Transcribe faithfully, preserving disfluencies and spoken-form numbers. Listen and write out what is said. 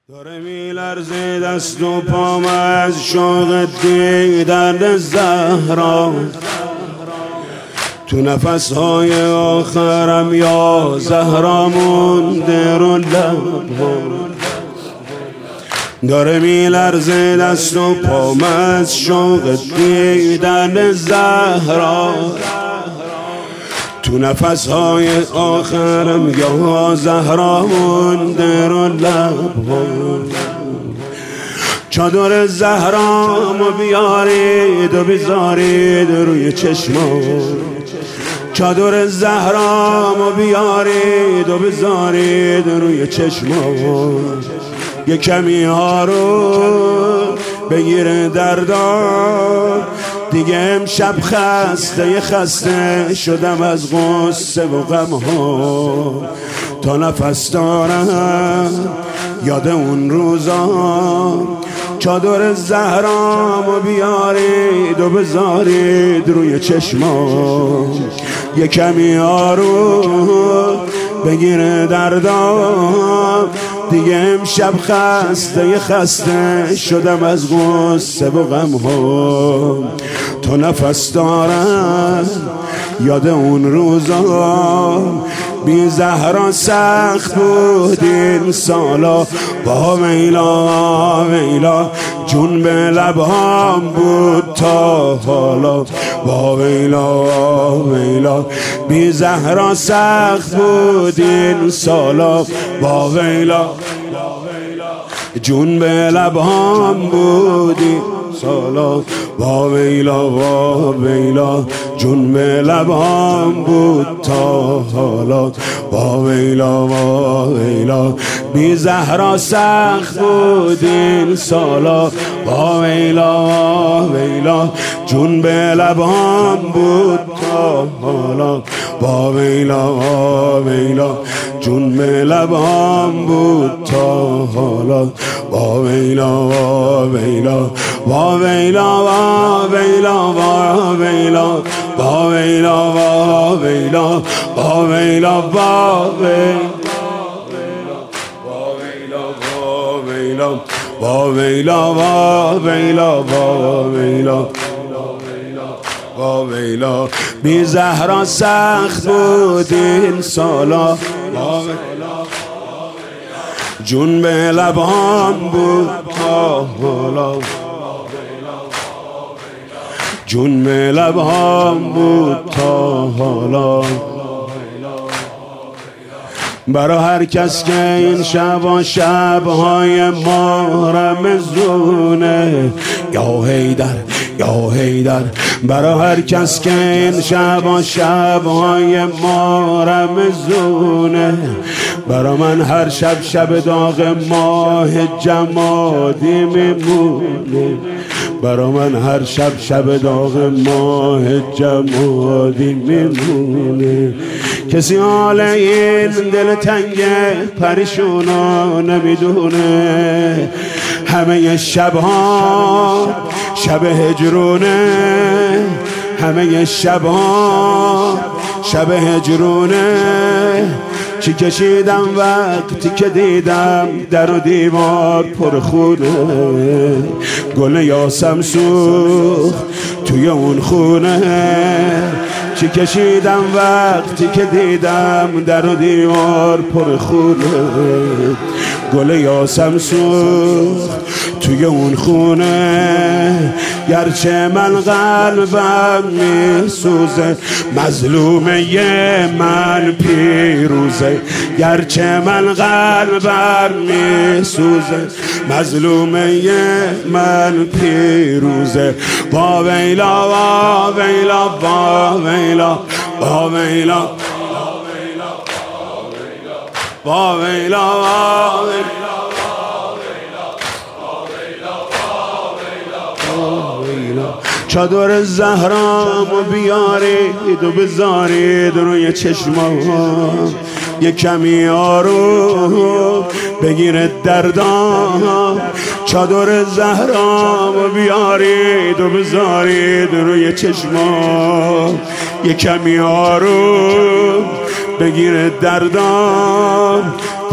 داره میلرزه دست و پام از شوق دیدن زهرا، تو نفسهای آخرم یا زهرا مونده رو لب‌ها. داره میلرزه دست و پام از شوق دیدن زهرا، تو نفسهای آخرم یا زهرا مونده رو لب‌ها. چادر زهرامو بیارید و بذارید روی چشمام، چادر زهرامو بیارید و بذارید روی چشمام. یه کمی ها رو بگیره دردام، دیگه امشب خسته خسته شدم از غصه و غم ها. تا نفس دارم یاد اون روزا، چادر زهرامو بیارید و بذارید روی چشمام. یه کمی آروم بگیره دردام، دیگه امشب خسته خسته شدم از غصه و غم ها. تا نفس دارم یاد اون روزا، بی زهرا سخت بود این سالا. با ویلا ویلا جون به لبهام بود تا حالا. با ویلا ویلا بی زهرا سخت بود این سالا. با ویلا جون به لبهام بودی سالا. با ویلا با ویلا جون به لبهام بود تا حالا. با ویلا با ویلا بی زهرا سخت بود این سالا. با ویلا با ویلا جون به لبهام بود تا حالا. با ویلا با ویلا جون به لبهام بود تا حالا. با ویلا با ویلا با ویلا با ویلا با ویلا با ویلا با ویلا با ویلا با ویلا با ویلا با ویلا با ویلا با ویلا بی زهرا سخت بود این سالا. جون به لبام بود تا حالا. جون به لبام بود تا حالا. برا هر کس که این شب و شبهای ماه رمضونه، یا حیدر یا حیدر. برا هر کس که این شب و شبهای ماه رمضونه، برا من هر شب شب داغ ماه جمادی میمونه. برا من هر شب شب داغ ماه جمادی میمونه. کسی حال این دل تنگ پریشونا نمیدونه. همه شبها شب هجرونه، همه شبها شب هجرونه. چی کشیدم وقتی که دیدم در و دیوار پر خونه. گل یاسم سوخت توی اون خونه. چی کشیدم وقتی که دیدم در و دیوار پر خونه. گل یاسم سوخت توی اون خونه. گرچه من قلبم میسوزه، مظلومه من پیروزه. گرچه من قلبم میسوزه، مظلومه من پیروزه. با ویلا با ویلا با ویلا با ویلا با ویلا با ویلا چادر زهرامو بیارید و بذارید روی چشمام. یه کمی آروم بگیره دردام. چادر زهرامو بیارید و بذارید روی چشمام. یه کمی آروم بگیره دردام.